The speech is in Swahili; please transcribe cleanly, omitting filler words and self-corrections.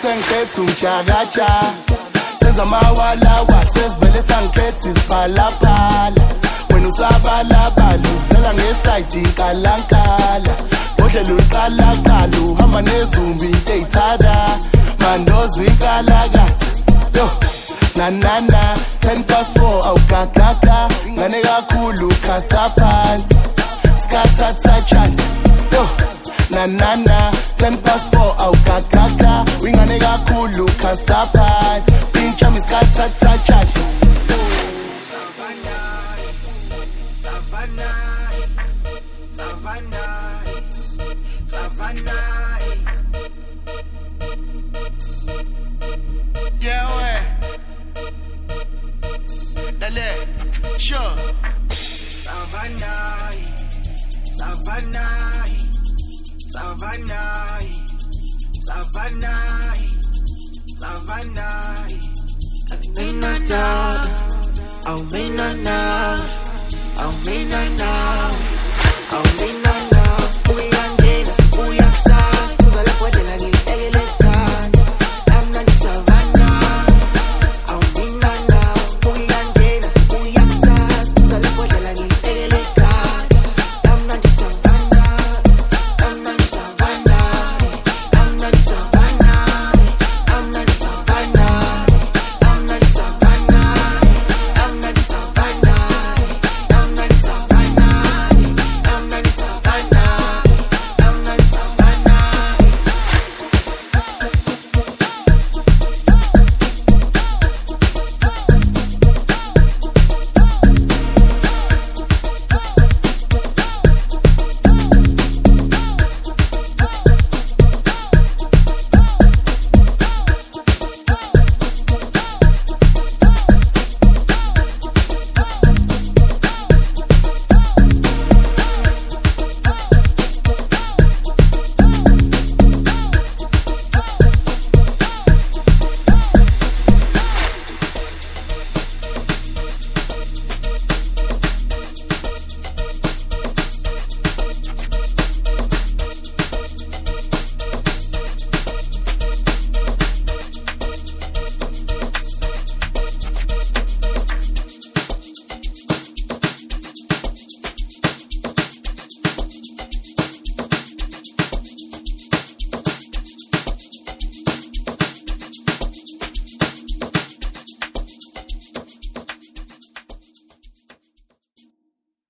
sengikhetha umshakatsha senza mawalawa sesivele sangikhetha isiphalaphala wena usabalabala uzela ngesayidi inkalankala bodlela uqalaqala uhamba nezumbi into eyithanda mandozo inkalakatha yo nanana 10:04 awugagaka ngane kakhulu khasa phansi skathatha chat yo nanana 10:04 awugagaka wingane kakhulu khasa phansi pincha miskathatha chat Savannah yeah ouais dale sure Savannah may not doubt, I may not know, I may not know.